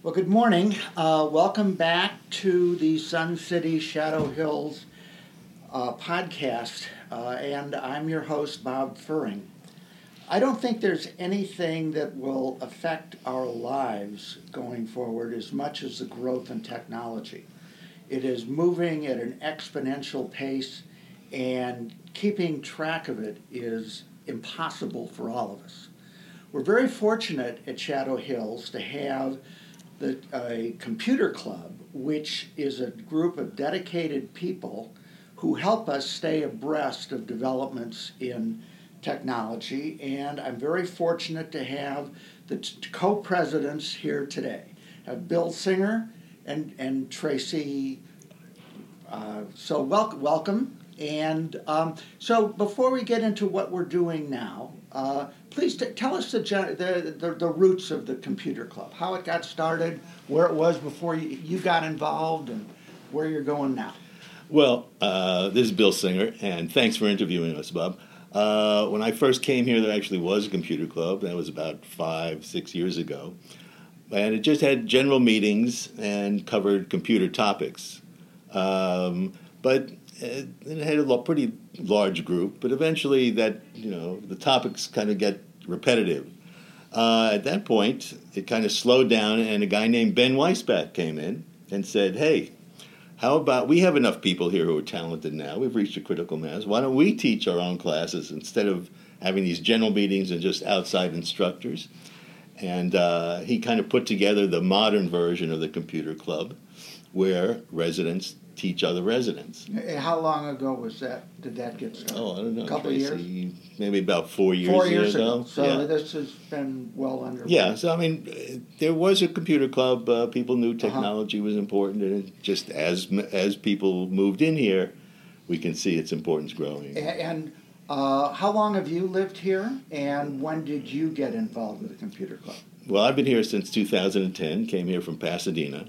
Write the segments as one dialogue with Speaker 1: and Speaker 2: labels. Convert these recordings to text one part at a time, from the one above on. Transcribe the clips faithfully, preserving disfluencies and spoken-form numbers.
Speaker 1: Well, good morning. Uh, welcome back to the Sun City Shadow Hills uh, podcast, uh, and I'm your host, Bob Furring. I don't think there's anything that will affect our lives going forward as much as the growth in technology. It is moving at an exponential pace, and keeping track of it is impossible for all of us. We're very fortunate at Shadow Hills to have the, a computer club, which is a group of dedicated people who help us stay abreast of developments in technology. And I'm very fortunate to have the t- co-presidents here today. I have Bill Singer and, and Tracy. Uh, so wel- welcome. And um, so before we get into what we're doing now, uh, please t- tell us the, the, the the roots of the computer club, how it got started, where it was before you, you got involved, and where you're going now.
Speaker 2: Well, uh, this is Bill Singer, and thanks for interviewing us, Bob. Uh, when I first came here, there actually was a computer club. That was about five, six years ago. And it just had general meetings and covered computer topics. Um, but it had a pretty large group, but eventually that, you know, the topics kind of get repetitive. Uh, at that point, it kind of slowed down, and a guy named Ben Weisbach came in and said, hey, how about, we have enough people here who are talented now. We've reached a critical mass. Why don't we teach our own classes instead of having these general meetings and just outside instructors? And uh, he kind of put together the modern version of the computer club where residents teach other residents.
Speaker 1: How long ago was that? Did that get started?
Speaker 2: Oh, I don't know.
Speaker 1: A couple
Speaker 2: Tracy,
Speaker 1: of years?
Speaker 2: Maybe about four years,
Speaker 1: Four years ago.
Speaker 2: ago.
Speaker 1: So
Speaker 2: yeah.
Speaker 1: this has been well underway.
Speaker 2: Yeah, so I mean, there was a computer club. Uh, people knew technology uh-huh. was important, and it just as as people moved in here, we can see its importance growing.
Speaker 1: And uh, how long have you lived here, and when did you get involved with the computer club?
Speaker 2: Well, I've been here since two thousand ten, came here from Pasadena.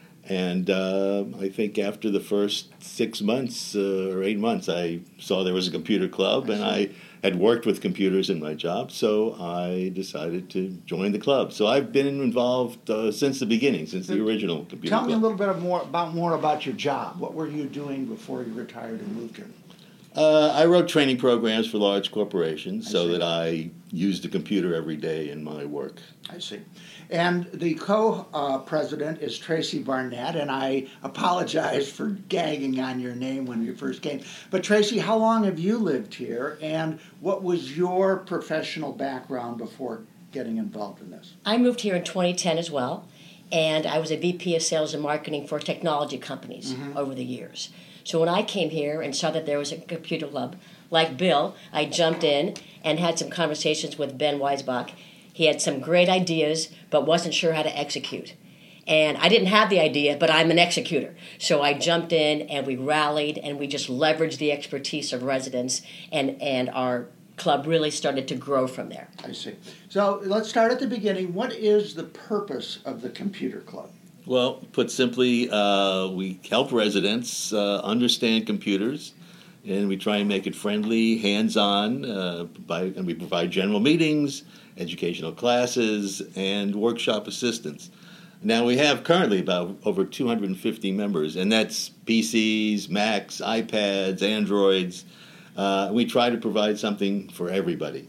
Speaker 2: And uh, I think after the first six months uh, or eight months, I saw there was a computer club, I and I had worked with computers in my job, so I decided to join the club. So I've been involved uh, since the beginning, since the original computer
Speaker 1: Tell
Speaker 2: club.
Speaker 1: Tell me a little bit more about more about your job. What were you doing before you retired and moved here?
Speaker 2: Uh, I wrote training programs for large corporations so that I used a computer every day in my work.
Speaker 1: I see. And the co-president is Tracy Barnett, and I apologize for gagging on your name when you first came. But Tracy, how long have you lived here, and what was your professional background before getting involved in this?
Speaker 3: I moved here in twenty ten as well, and I was a V P of sales and marketing for technology companies mm-hmm. over the years. So when I came here and saw that there was a computer club, like Bill, I jumped in and had some conversations with Ben Weisbach. He had some great ideas, but wasn't sure how to execute. And I didn't have the idea, but I'm an executor. So I jumped in, and we rallied, and we just leveraged the expertise of residents, and, and our club really started to grow from there.
Speaker 1: I see. So let's start at the beginning. What is the purpose of the computer club?
Speaker 2: Well, put simply, uh, we help residents uh, understand computers, and we try and make it friendly, hands-on, uh, by, and we provide general meetings, educational classes, and workshop assistance. Now, we have currently about over two hundred fifty members, and that's P Cs, Macs, iPads, Androids. Uh, we try to provide something for everybody.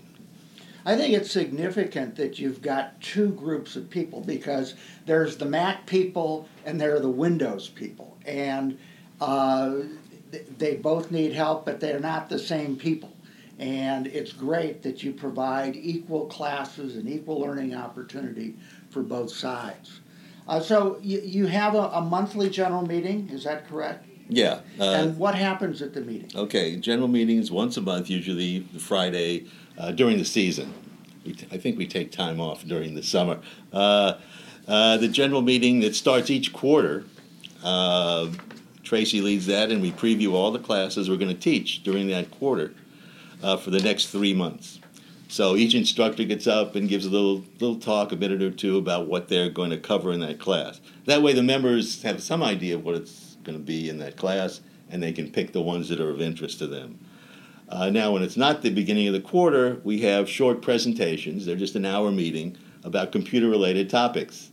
Speaker 1: I think it's significant that you've got two groups of people, because there's the Mac people and there are the Windows people. And uh, they both need help, but they're not the same people. And it's great that you provide equal classes and equal learning opportunity for both sides. Uh, so you, you have a, a monthly general meeting, is that correct?
Speaker 2: Yeah. Uh,
Speaker 1: and what happens at the meeting?
Speaker 2: Okay, general meetings once a month, usually Friday uh, during the season. We t- I think we take time off during the summer. Uh, uh, the general meeting that starts each quarter, uh, Tracy leads that, and we preview all the classes we're going to teach during that quarter uh, for the next three months. So each instructor gets up and gives a little little talk, a minute or two, about what they're going to cover in that class. That way the members have some idea of what it's going to be in that class, and they can pick the ones that are of interest to them. Uh, now, when it's not the beginning of the quarter, we have short presentations. They're just an hour meeting about computer-related topics.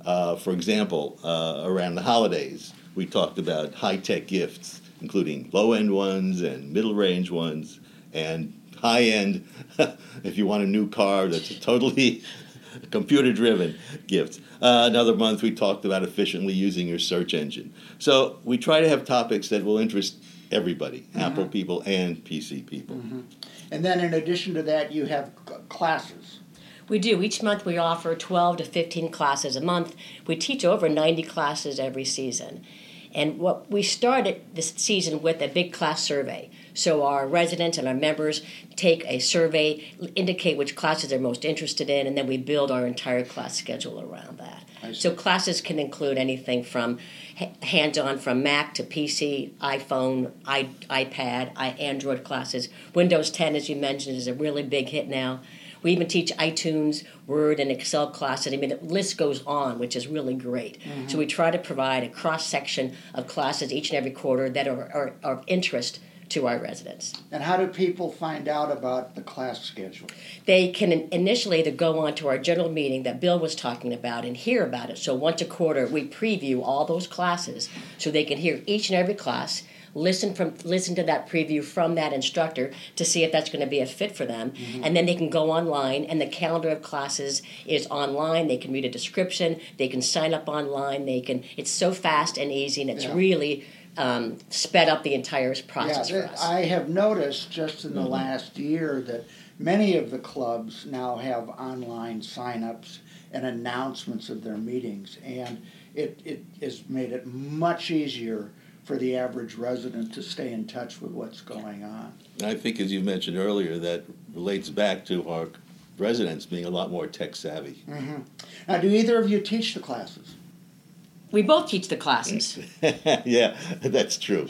Speaker 2: Uh, for example, uh, around the holidays, we talked about high-tech gifts, including low-end ones and middle-range ones, and high-end, if you want a new car that's a totally computer-driven gift. Uh, another month, we talked about efficiently using your search engine. So we try to have topics that will interest everybody, mm-hmm. Apple people and P C people.
Speaker 1: Mm-hmm. And then in addition to that, you have c- classes.
Speaker 3: We do. Each month we offer twelve to fifteen classes a month. We teach over ninety classes every season. And what we started this season with a big class survey. So our residents and our members take a survey, indicate which classes they're most interested in, and then we build our entire class schedule around that. So classes can include anything from hands-on from Mac to P C, iPhone, I, iPad, I, Android classes. Windows ten, as you mentioned, is a really big hit now. We even teach iTunes, Word, and Excel classes. I mean, the list goes on, which is really great. Mm-hmm. So we try to provide a cross-section of classes each and every quarter that are, are, are of interest to our residents.
Speaker 1: And how do people find out about the class schedule?
Speaker 3: They can initially either go on to our general meeting that Bill was talking about and hear about it. So once a quarter, we preview all those classes so they can hear each and every class, listen from listen to that preview from that instructor to see if that's going to be a fit for them. Mm-hmm. And then they can go online, and the calendar of classes is online. They can read a description. They can sign up online. They can. It's so fast and easy, and it's yeah. really um, sped up the entire process
Speaker 1: yeah,
Speaker 3: for us.
Speaker 1: I have noticed just in the
Speaker 3: mm-hmm.
Speaker 1: last year that many of the clubs now have online sign-ups and announcements of their meetings, and it, it has made it much easier for the average resident to stay in touch with what's going on.
Speaker 2: I think, as you mentioned earlier, that relates back to our residents being a lot more tech savvy.
Speaker 1: Mm-hmm. Now, do either of you teach the classes?
Speaker 3: We both teach the classes.
Speaker 2: Yeah, that's true.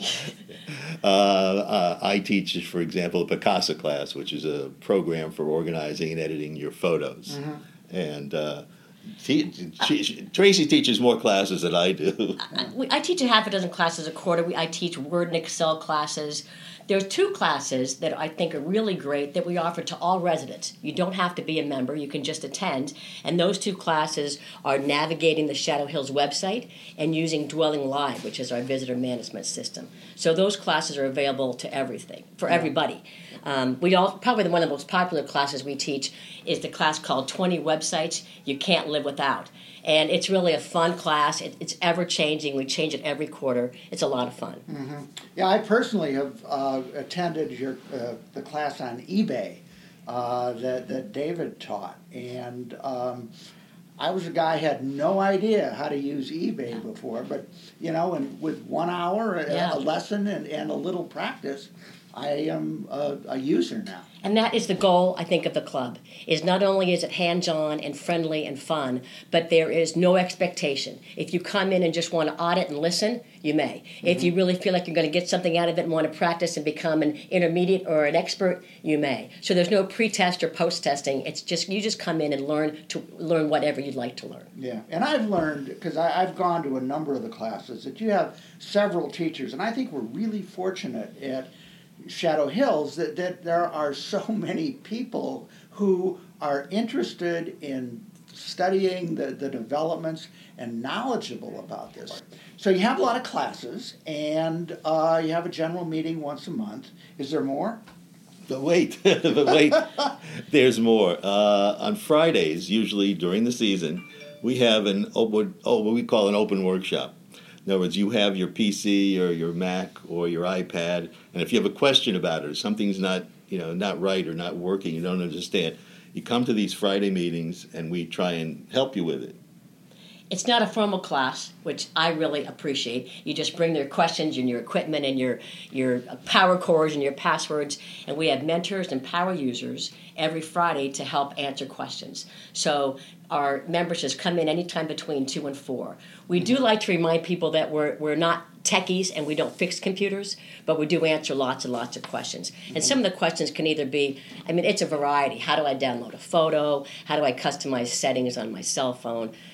Speaker 2: Uh, uh, I teach, for example, a Picasa class, which is a program for organizing and editing your photos. Mm-hmm. And uh, T- she, Tracy teaches more classes than I do.
Speaker 3: I, I teach a half a dozen classes a quarter. We, I teach Word and Excel classes. There's two classes that I think are really great that we offer to all residents. You don't have to be a member. You can just attend. And those two classes are navigating the Shadow Hills website and using Dwelling Live, which is our visitor management system. So those classes are available to everything, for yeah. everybody. Um, we all probably one of the most popular classes we teach is the class called twenty Websites You Can't Live Without. And it's really a fun class. It, it's ever-changing. We change it every quarter. It's a lot of fun.
Speaker 1: Mm-hmm. Yeah, I personally have uh, attended your uh, the class on eBay uh, that, that David taught. And um, I was a guy who had no idea how to use eBay yeah. before. But, you know, and with one hour, a,
Speaker 3: yeah.
Speaker 1: a lesson, and, and a little practice, I am a, a user now.
Speaker 3: And that is the goal, I think, of the club, is not only is it hands-on and friendly and fun, but there is no expectation. If you come in and just want to audit and listen, you may. Mm-hmm. If you really feel like you're going to get something out of it and want to practice and become an intermediate or an expert, you may. So there's no pre-test or post-testing. It's just you just come in and learn to learn whatever you'd like to learn.
Speaker 1: Yeah, and I've learned, because I've gone to a number of the classes, that you have several teachers, and I think we're really fortunate at Shadow Hills that, that there are so many people who are interested in studying the, the developments and knowledgeable about this. So you have a lot of classes, and uh, you have a general meeting once a month. Is there more?
Speaker 2: But wait, but wait, there's more. Uh, on Fridays, usually during the season, we have an open, oh, what we call an open workshop. In other words, you have your P C or your Mac or your iPad, and if you have a question about it, or something's not, you know, not right or not working, you don't understand, you come to these Friday meetings, and we try and help you with it.
Speaker 3: It's not a formal class, which I really appreciate. You just bring your questions and your equipment and your your power cores and your passwords, and we have mentors and power users every Friday to help answer questions. So our members just come in anytime between two and four. We do like to remind people that we're we're not techies and we don't fix computers, but we do answer lots and lots of questions. Mm-hmm. And some of the questions can either be, I mean, it's a variety. How do I download a photo? How do I customize settings on my cell phone?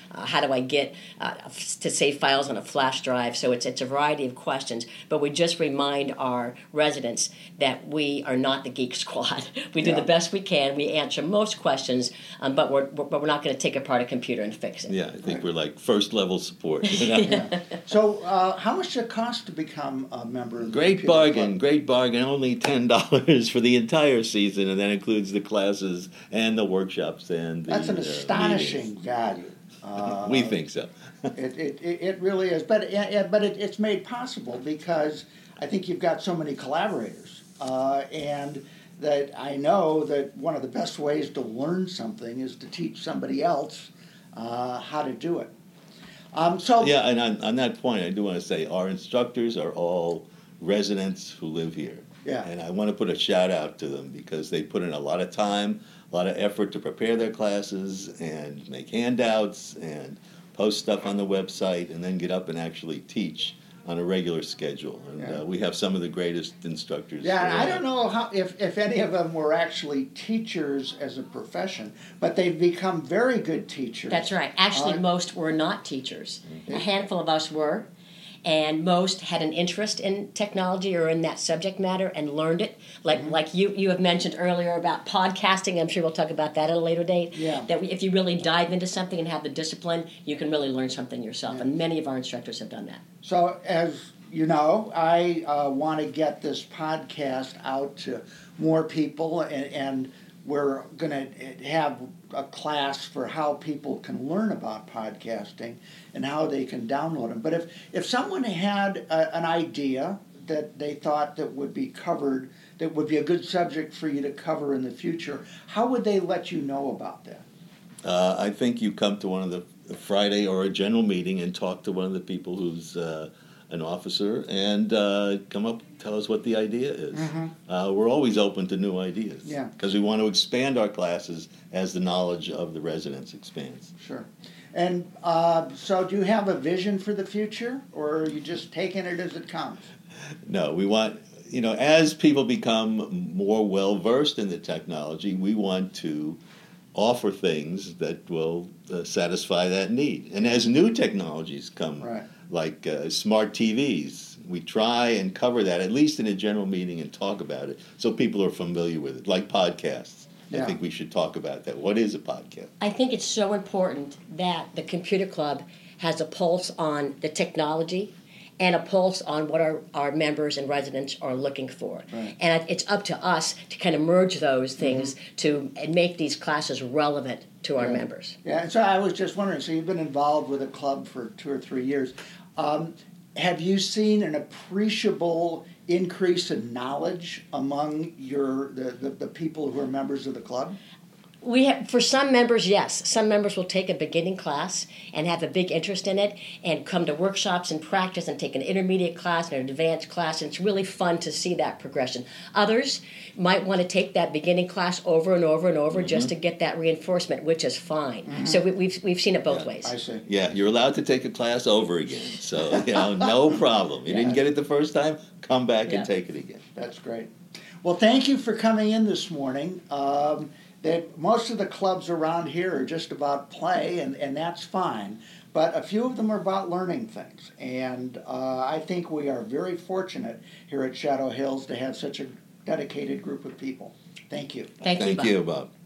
Speaker 3: Uh, how do I get uh, to save files on a flash drive? So it's it's a variety of questions. But we just remind our residents that we are not the Geek Squad. We do
Speaker 1: Yeah.
Speaker 3: the best we can. We answer most questions, um, but we're but we're not going to take apart a computer and fix it.
Speaker 2: Yeah, I think
Speaker 1: Right.
Speaker 2: we're like first level support. You know?
Speaker 1: Yeah. So, uh, how much does it cost to become a member of the
Speaker 2: Great
Speaker 1: Computer
Speaker 2: bargain,
Speaker 1: Club?
Speaker 2: great bargain. Only ten dollars for the entire season, and that includes the classes and the workshops and the.
Speaker 1: That's an
Speaker 2: uh,
Speaker 1: astonishing
Speaker 2: meetings.
Speaker 1: value. Uh,
Speaker 2: We think so.
Speaker 1: It, it, it it really is, but it, but it, it's made possible because I think you've got so many collaborators, uh, and that I know that one of the best ways to learn something is to teach somebody else uh, how to do it. Um, so
Speaker 2: Yeah, and on, on that point, I do want to say our instructors are all residents who live here.
Speaker 1: Yeah.
Speaker 2: And I want to put a shout out to them because they put in a lot of time, a lot of effort to prepare their classes and make handouts and post stuff on the website and then get up and actually teach on a regular schedule. And
Speaker 1: Yeah.
Speaker 2: uh, we have some of the greatest instructors.
Speaker 1: Yeah, I
Speaker 2: around.
Speaker 1: don't know how if, if any of them were actually teachers as a profession, but they've become very good teachers.
Speaker 3: That's right. Actually,
Speaker 1: Uh,
Speaker 3: most were not teachers. A handful of us were, and most had an interest in technology or in that subject matter and learned it. Like
Speaker 1: Mm-hmm.
Speaker 3: like you you have mentioned earlier about podcasting. I'm sure we'll talk about that at a later date.
Speaker 1: Yeah.
Speaker 3: That we, if you really dive into something and have the discipline, you can really learn something yourself.
Speaker 1: Yeah.
Speaker 3: And many of our instructors have done that.
Speaker 1: So, as you know, I uh, want to get this podcast out to more people, and, and we're going to have a class for how people can learn about podcasting and how they can download them. But if, if someone had a, an idea that they thought that would be covered, that would be a good subject for you to cover in the future, how would they let you know about that?
Speaker 2: Uh, I think you come to one of the a Friday or a general meeting and talk to one of the people who's uh, an officer and uh, come up, tell us what the idea is. Uh, we're always open to new ideas.
Speaker 1: Yeah.
Speaker 2: Because we want to expand our classes as the knowledge of the residents expands.
Speaker 1: Sure. And uh, so do you have a vision for the future, or are you just taking it as it comes?
Speaker 2: No, we want, you know, as people become more well versed in the technology, we want to offer things that will uh, satisfy that need. And as new technologies come,
Speaker 1: Right.
Speaker 2: like uh, smart T Vs, we try and cover that, at least in a general meeting, and talk about it so people are familiar with it, like podcasts.
Speaker 1: Yeah.
Speaker 2: I think we should talk about that. What is a podcast?
Speaker 3: I think it's so important that the Computer Club has a pulse on the technology and a pulse on what our, our members and residents are looking for.
Speaker 1: Right.
Speaker 3: And it's up to us to kind of merge those things to and make these classes relevant to our
Speaker 1: Yeah.
Speaker 3: members.
Speaker 1: Yeah, and so I was just wondering, so you've been involved with a club for two or three years. Um, have you seen an appreciable increase in knowledge among your the, the, the people who are members of the club?
Speaker 3: We have, for some members, yes. Some members will take a beginning class and have a big interest in it and come to workshops and practice and take an intermediate class and an advanced class, and it's really fun to see that progression. Others might want to take that beginning class over and over and over just to get that reinforcement, which is fine. So we, we've, we've seen it both ways.
Speaker 1: I see.
Speaker 2: Yeah, you're allowed to take a class over again. So, you know, no problem. You
Speaker 1: Yeah.
Speaker 2: didn't get it the first time, come back
Speaker 3: Yeah.
Speaker 2: and take it again.
Speaker 1: That's great. Well, thank you for coming in this morning. Um, that most of the clubs around here are just about play, and, and that's fine. But a few of them are about learning things. And uh, I think we are very fortunate here at Shadow Hills to have such a dedicated group of people. Thank you.
Speaker 3: Thank you,
Speaker 2: Thank
Speaker 3: Bob.
Speaker 2: you, Bob.